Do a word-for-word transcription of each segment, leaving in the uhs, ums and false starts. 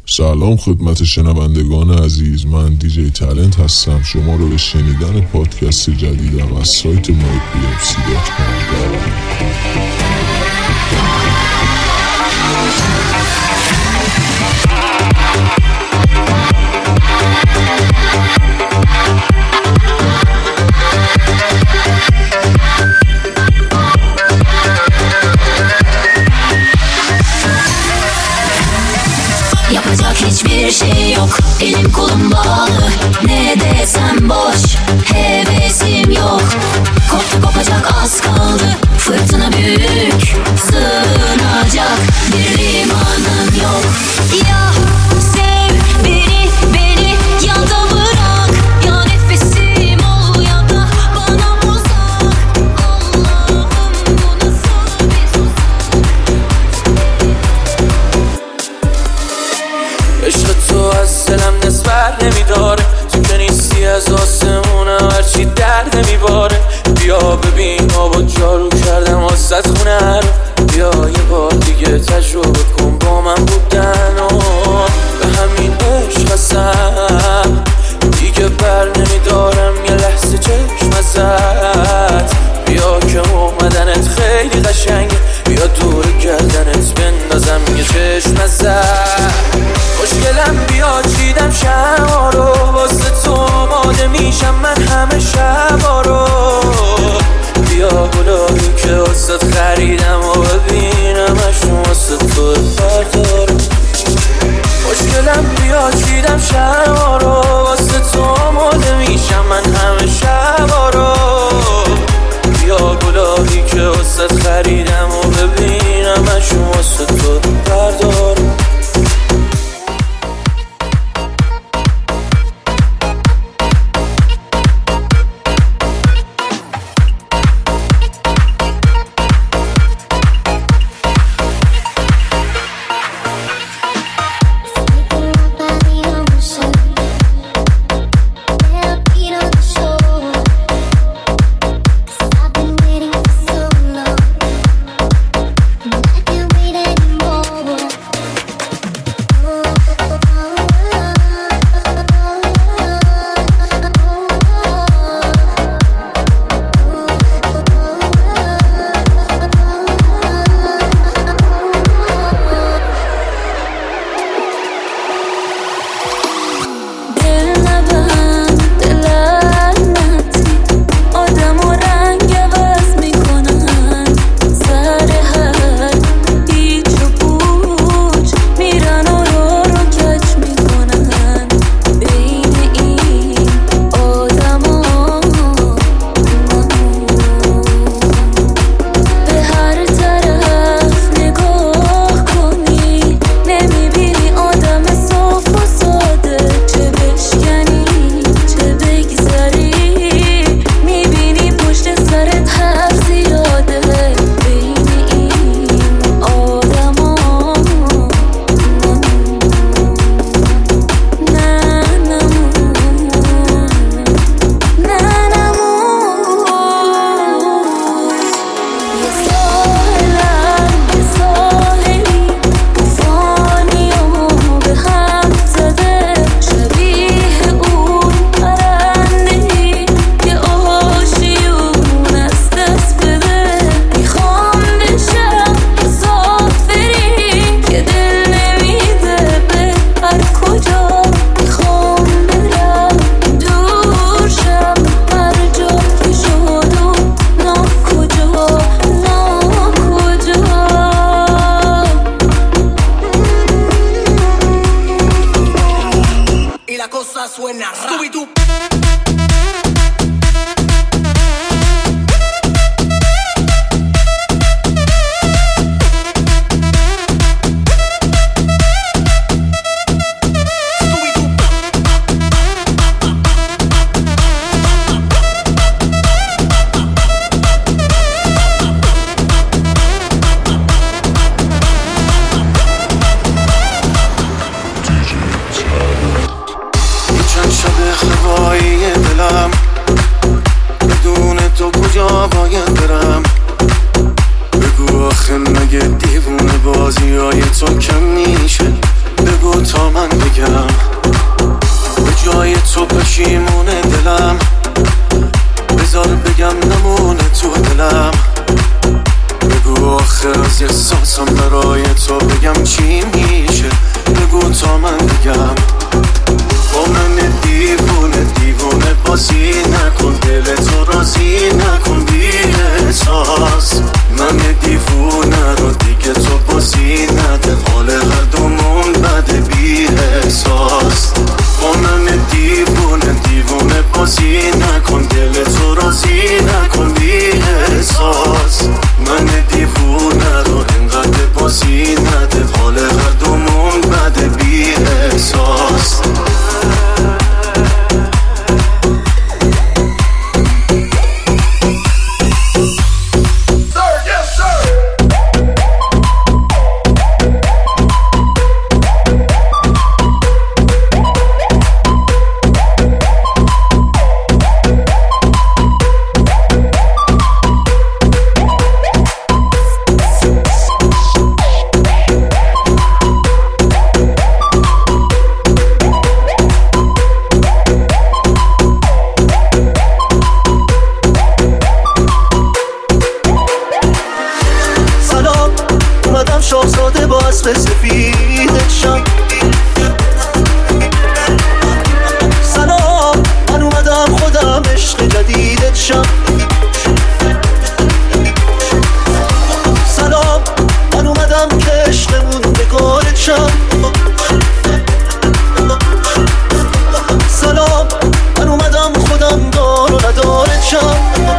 سلام خدمت شنوندگان عزیز، من دیجی تالنت هستم. شما رو به شنیدن پادکست جدیدم از سایت مای پی اف سی دات کام دعوت می‌کنم. Yapacak hiçbir şey yok, elim kolum bağlı. Ne desem boş, hevesim yok. Koptu kopacak az kaldı, fırtına büyük. Sığınacak bir limanım yok. Ya sev beni, beni ya da bırak. Ya nefesim ol ya da bana uzak. Allah'ım bu nasıl bir tuzak. عشق تو از دلم دست بر نمیداره، تو که نیستی از آسمونم هرچی درد نمیباره. بیا ببین آبا جارو کردم واسه خونه رو، بیا یه بار دیگه تجربه کن با من بودن و به همین عشق هستم دیگه بر نمیدارم یه لحظه چشم ازت. بیا که اومدنت خیلی قشنگه، بیا دور گردنت بندازم یه چشم ازت. خوشگلم بیا چیدم شما رو، واسه تو آماده میشم من همه شبا رو. بیا گلایی که واسه خریدم و ببینمش واسه تو بردارم. خوشگلم بیا چیدم شما رو، واسه تو آماده میشم من همه شبا رو. بیا گلایی که واسه خریدم و ببینمش واسه تو بردارم. بازی های تو کم میشه، بگو تا تا من بگم به جای تو پشیمونه دلم، بذار بگم نمونه تو دلم. بگو آخر از احساسم برای تو بگم چی میشه، بگو تا من بگم. با من دیوونه دیوونه بازی نکن، دل تو راضی نکن بی احساس. من دیوونه رو دیگه تو بازی نده، حال هر دومون بده بی احساس. با من دیوونه دیوونه بازی نکن، دل تو راضی نکن بی احساس. من دیوونه رو انقدر بازی نده، حال هر دومون بده بی احساس. شاهزاده با اسب سفیدشم، سلام من اومدم خودم عشق جدیدشم. سلام من اومدم که عشقمون بگارشم. سلام من اومدم خودم دار و ندارشم.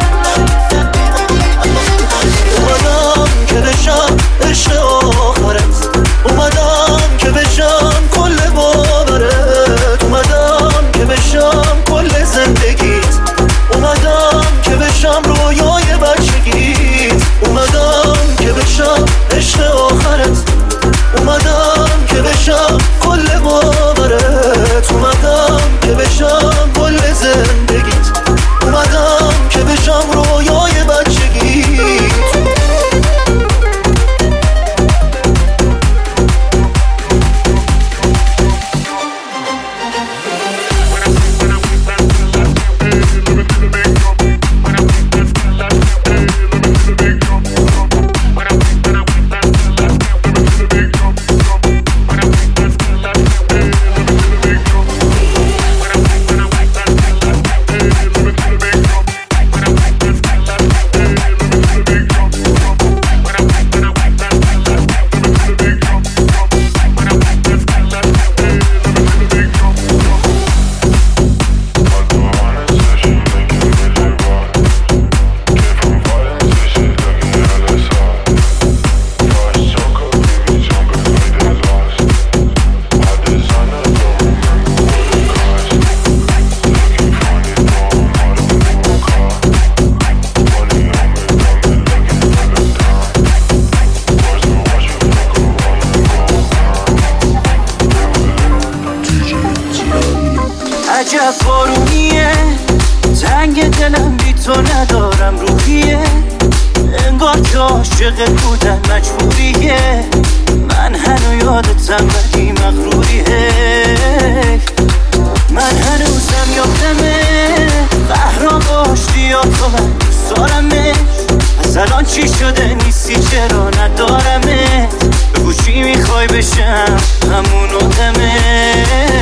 اومدم که بشم عشق آخرت، اومدم که بشم کل باورت، اومدم که بشم کل زندگیت، اومدم که بشم رویای بچگیت، اومدم که بشم عشق آخرت، اومدم که بشم کل باورت، اومدم که بشم کل زندگیت، اومدم که بشم رویای بچگیت. عجب بارونیه، تنگ دلم بی تو ندارم روحیه، انگار که عاشق بودن مجبوریه، من هنو یادتم ولی مغروریه، من هنوزم یادمه بهرام باشتی یا تو من دوست دارمه، از الان چی شده نیستی چرا ندارمه، بگو چی میخوای بشم همون آدمه،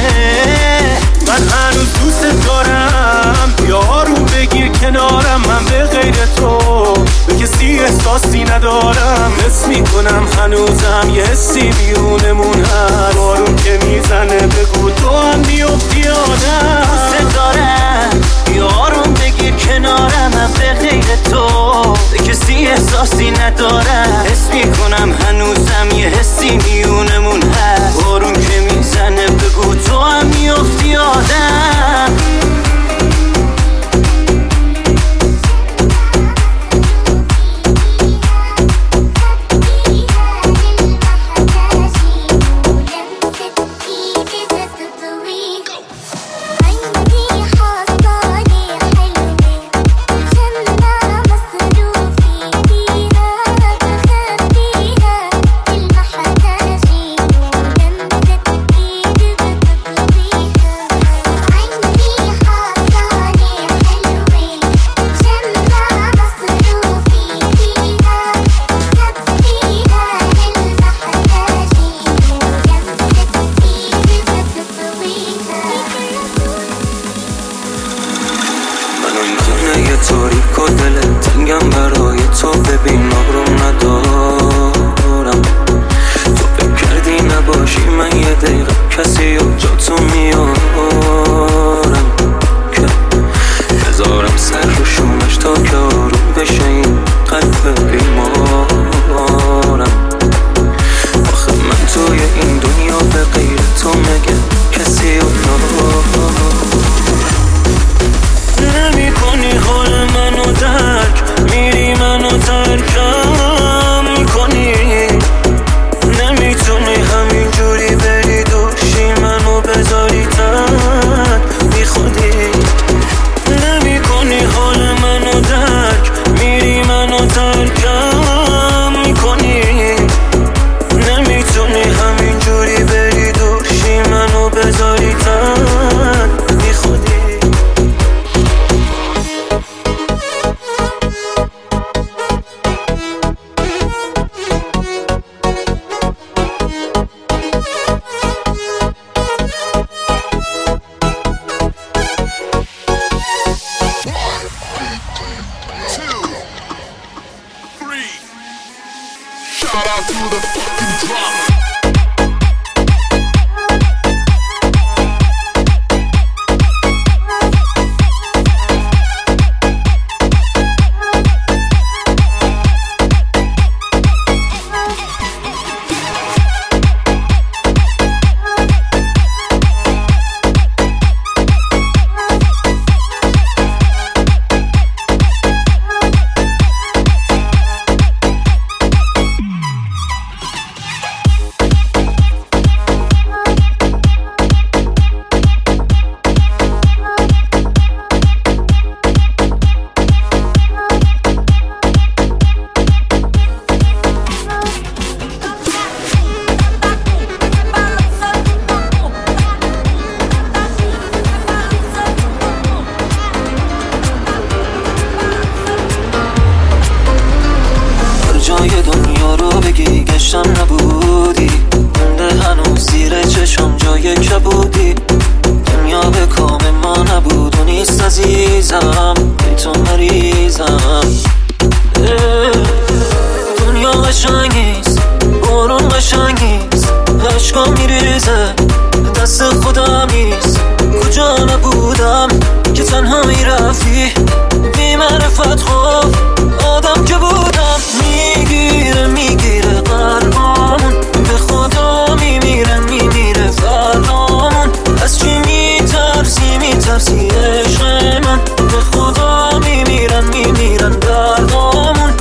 من هنوز دوست دارم یارو بگیر کنارم، من به غیر تو به کسی احساسی ندارم، حس میکنم هنوزم یه حسی بیونمون هست، بارون که میزنه بگو تو هم بیفتی آدم، دوست دارم یارو بگیر کنارم، من به غیر تو به کسی احساسی ندارم، حس میکنم هنوزم یه حسی بیونمون هست، بارون که میزنه بگو تو هم بیفتی آدم. میگم برای تو ببین آروم ندارم. تو فکر کردی نباشی من یه دقیقه کسی و جا تو میارم که بذارم سر رو شونش تا که آروم بشه این قلب بیمارم. آخه من توی این دنیا به غیر تو مگه کسی و نمی کنی حال منو درک، میری منو ترکم میکنی، نمیتونی همین جوری بری دوشی منو بذاری تن بی خودی. نمی کنی حال منو درک، میری منو ترکم میکنی، نمیتونی همین جوری بری دوشی منو بذاری تن بی خودی. Shout out to the fucking drama. جای دنیا رو بگی گشتم نبودی، مونده هنوز زیر چشم جای کبودی. دنیا به کام ما نبود و نیست عزیزم، بی تو مریضم. دنیا قشنگیست، بارون قشنگیست، عشقا میریزه دست خودم نیست. کجا نبودم که تنها میرفتی بی معرفت خوب آدم که بودم. میگیره میگیره قلبامون، به خدا میمیره میمیره فرامون. از چی میترسی میترسی عشق من، به خدا میمیرن میمیرن دردامون.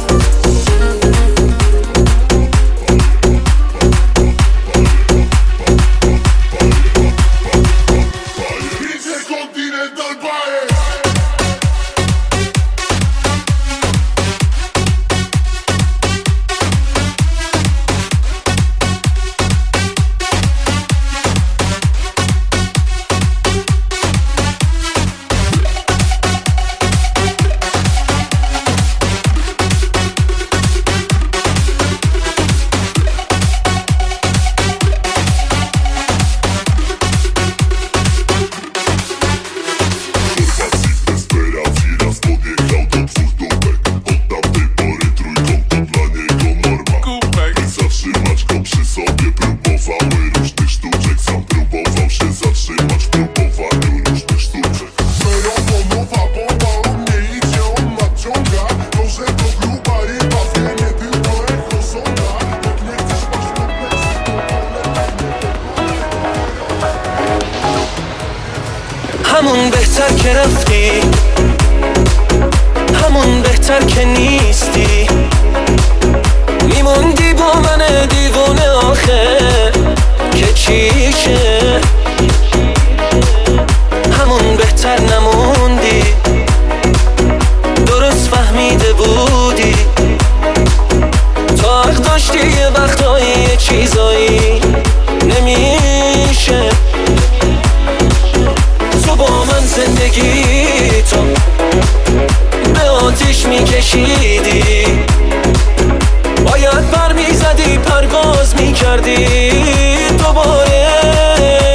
همون بهتر که رفتی، همون بهتر که نیستی. میموندی با من دیوونه آخه که چیشه. همون بهتر نموندی، درست فهمیده بودی. تا حق داشتی یه وقتایی یه چیزایی نمیشه. تو با من زندگی تو به آتیش میکشیدی، باید بر میزدی پرواز میکردی دوباره.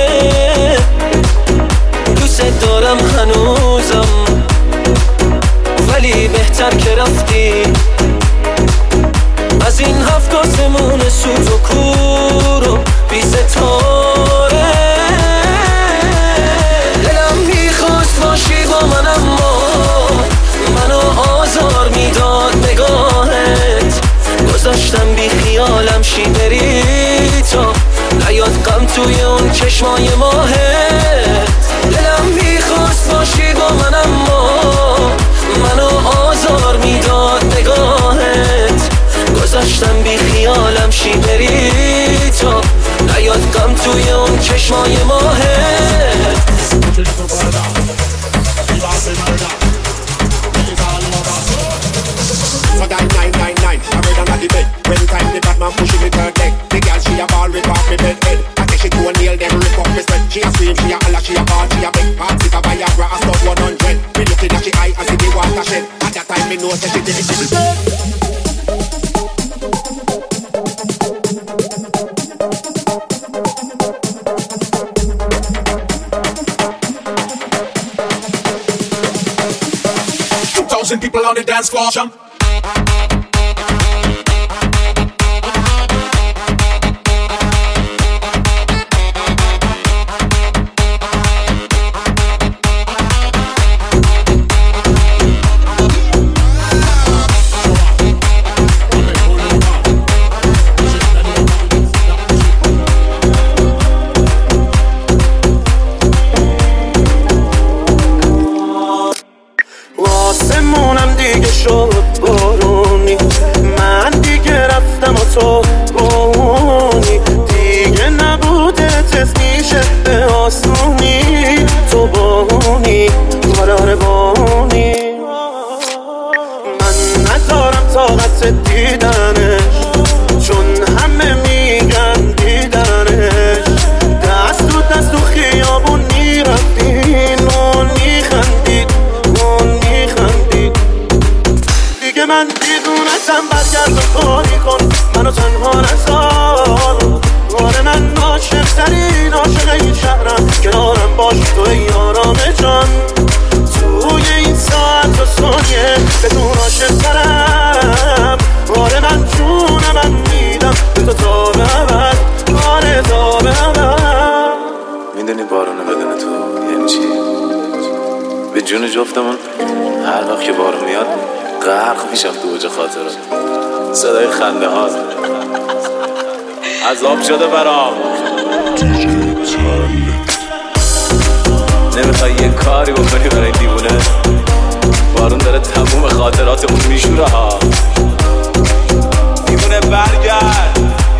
شی بری تا نیاد غم توی اون چشمای ماهت. دلم میخواست باشی با من اما منو آزار میداد نگاهت. گذاشتم بی خیالم شی بری تا نیاد غم توی اون چشمای ماهت. So that nine nine nine, I read on the bed. When time the bad man pushing me third leg, the girl she a ball rip off me bed head. I take she to a nail them rip off me sweat. She a scream, she a holler, she a ball, she a beg. Parts if a Viagra, I stop one hundred. Me looking at she eye and see the water shed. At that time me know say she did it to me. Two thousand people on the dance floor, jump. آسمونم دیگه شد بارونی، من دیگه رفتم و تو بونی. دیگه نبوده تست میشه به آسونی، تو بونی قرار بونی. من ندارم طاقت دیدنش چون همه میگن دیدنش. دست تو دست تو خیابون میرفتین و میخندید و میخندید. دیگه من دیدونتم برگرد و کاری کن، منو تنها نذار. آره من عاشق ترین عاشق این شهرم، کنارم باش تو یارام جان. توی این ساعت و ثانیه بدون عاشق ترم. آره من جون من میدم به تو تا به ابد، آره تا به ابد. میدونی بارونه بدون تو یعنی چی؟ به جون جفتمون هر وقت که بارون میاد غرق میشم تو اوج خاطرات. صدای خنده ها عذاب شده برام. نمیخوای یه کاری بکنی برای دیوونه؟ بارون داره تموم خاطراتمون میشوره ها. دیوونه برگرد.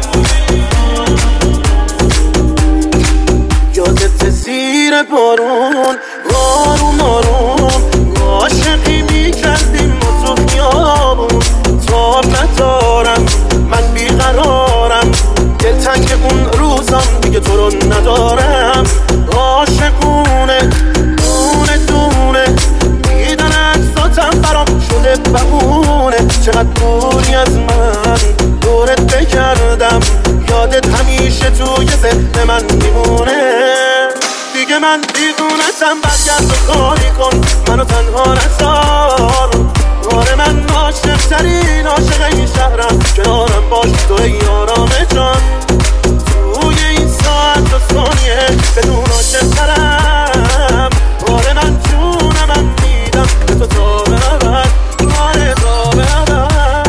یادت زیر بارون آروم آروم عاشقی میکردیم و تو خیابون. تاب ندارم من بیقرارم، دلتنگ اون روزم دیگه تو رو ندارم. عاشقونه دونه دونه میدن اجزاتم برام شده بهونه. چقدر دوری از من دورت بگردم، یادت همیشه توی ذهن من میمونه. دیگه من دیوونتم برگرد و کاری کن، منو تنها نذار. آره من عاشق ترین عاشق این شهرم، کنارم باش تو یارام جان. توی این ساعت و ثانیه بدون عاشق ترم. آره من جونم من میدم به تو تا به ابد، آره تا به ابد.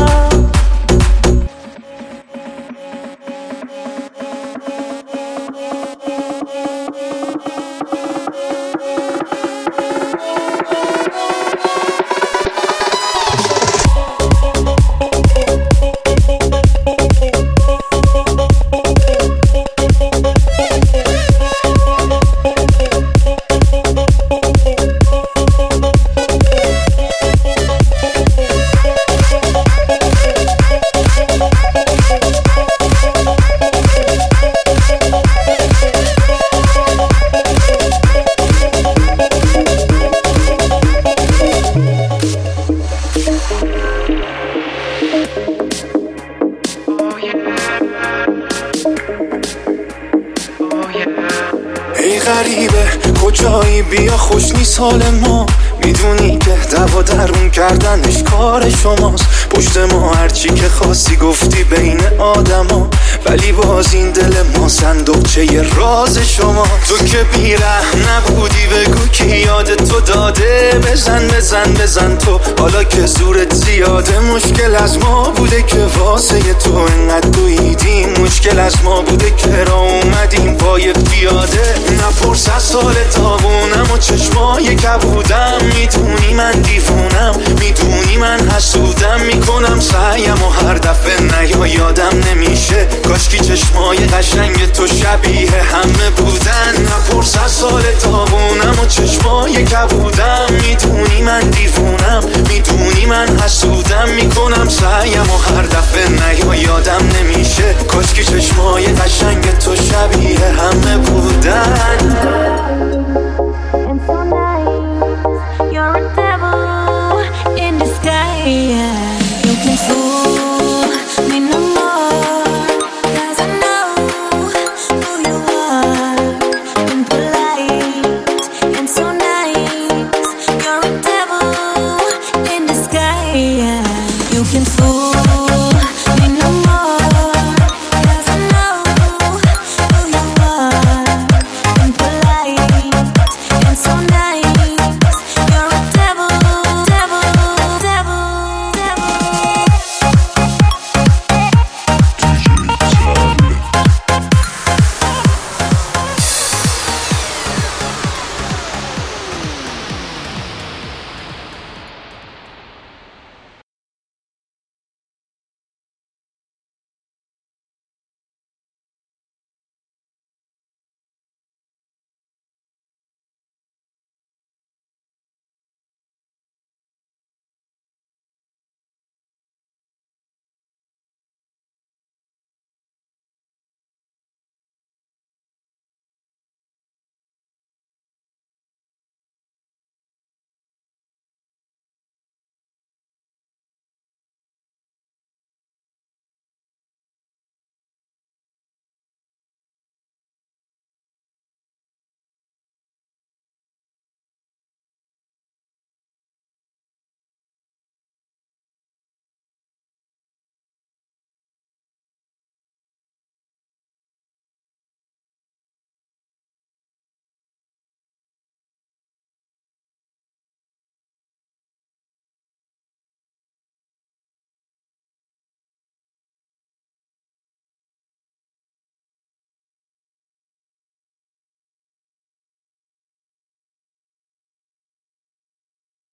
ای غریبه کجایی بیا خوش نیست حال ما. میدونی که دوا درون کردنش کار شماست. پشت ما هرچی که خواستی گفتی بین آدما، ولی باز این دل ما صندوقچه راز شما. تو که بیرحم نبودی بگو کی یاد تو داده. بزن بزن بزن تو حالا که زورت زیاده. مشکل از ما بوده که واسه تو انقدر دویدیم. مشکل از ما بوده که را اومدیم پای پیاده. نپرس از سال تابونم و چشمای کبودم. میدونی من دیوونم، میدونی من حسودم. میکنم سعیم و هر دفعه نیا یادم نمیشه. کاشکی چشمای قشنگ تو شبیه همه بودن. نپرس از سال تابونم و چشمای کبودم. میدونی من دیوونم، میدونی من حسودم. میکنم سعیم و هر دفعه نیا یادم نمیشه. کاشکی چشمای قشنگ تو شبیه همه بودن.